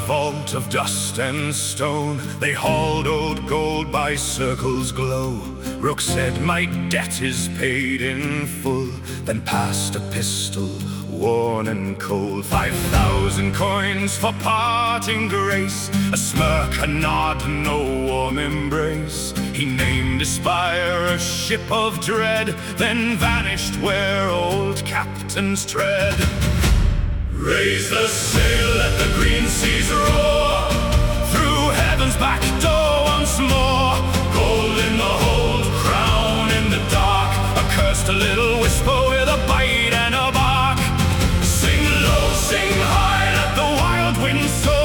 vault of dust and stone. They hauled old gold by circles glow. Rook said, "My debt is paid in full," then passed a pistol, worn and cold. 5,000 coins for parting grace, a smirk, a nod, no warm embrace. He named Aspire a ship of dread, then vanished where old captains tread. Raise the sail, let the green seas roar, through heaven's back door once more. Gold in the hold, crown in the dark, accursed a little whisper with a bite and a bark. Sing low, sing high, let the wild wind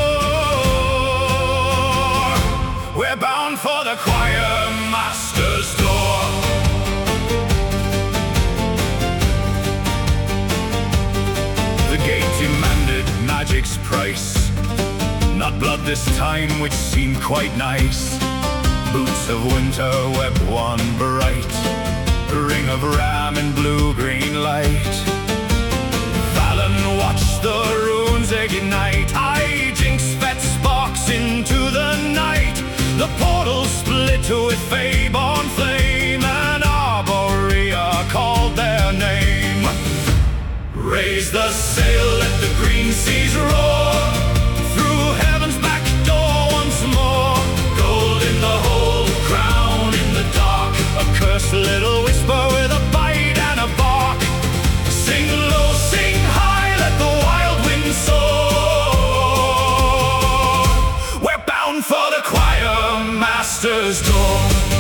soar. We're bound for the choir master's door. The gate demanded magic's price, not blood this time, which seemed quite nice. Boots of winter, web one bright, a ring of ram in blue-green light. Valen watched the runes ignite, hijinks fet sparks into the night. The portal split with Faeborn flame, and Arborea called their name. Raise the sail, let the green seas roar, through heaven's back door once more. Gold in the hold, crown in the dark, a cursed little whisper with a bite and a bark. Sing low, sing high, let the wild wind soar. We're bound for the choir master's door.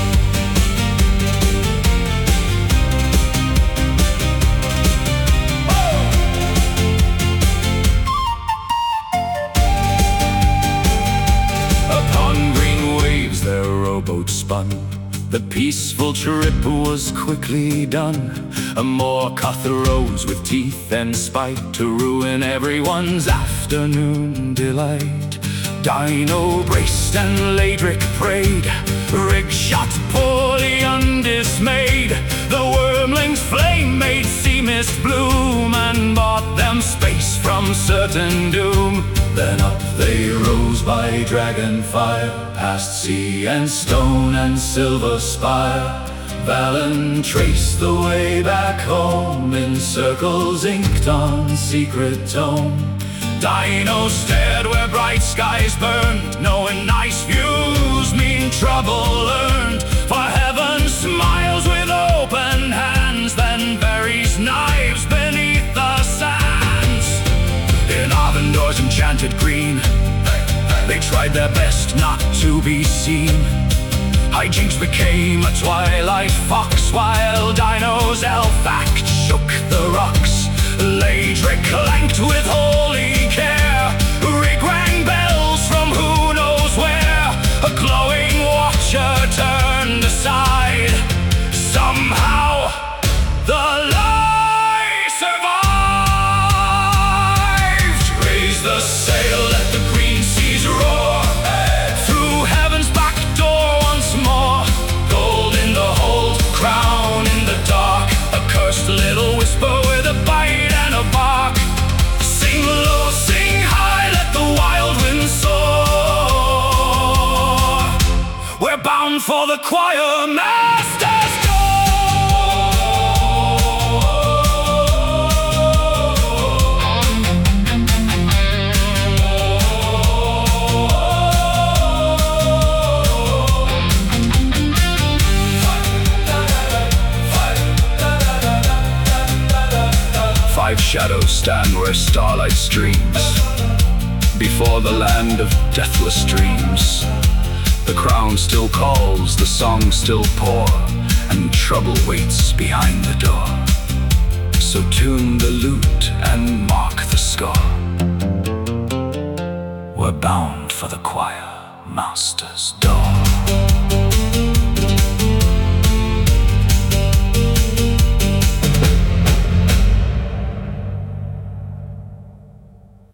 Rowboat spun, the peaceful trip was quickly done. A Morgoth rose with teeth and spite to ruin everyone's afternoon delight. Dino braced and Laedric prayed, Rig shot poorly undismayed. The wormling's flame made sea mist bloom, and bought them space from certain doom. Then up they rose by dragon fire, past sea and stone and silver spire. Valen traced the way back home in circles inked on secret tome. Dino stared where bright skies burned, knowing nice views mean trouble earned. For heaven smiles with open hands, then buries knives beneath the sands. In Arvindor's enchanted green, they tried their best not to be seen. Hijinks became a twilight fox, while Dino's elf act shook the rocks. Laedric clanked with holy care, Rig rang bells from who knows where. A glowing watcher turned aside, somehow the lie survived. Raise the sail, let the green seas roar, through heaven's back door once more. Gold in the hold, crown in the dark, a cursed little whisper with a bite and a bark. Sing low, sing high, let the wild wind soar. We're bound for the choir master's door. 5 shadows stand where starlight streams, before the land of deathless dreams. The crown still calls, the song still pour, and trouble waits behind the door. So tune the lute and mark the score. We're bound for the choir master's door.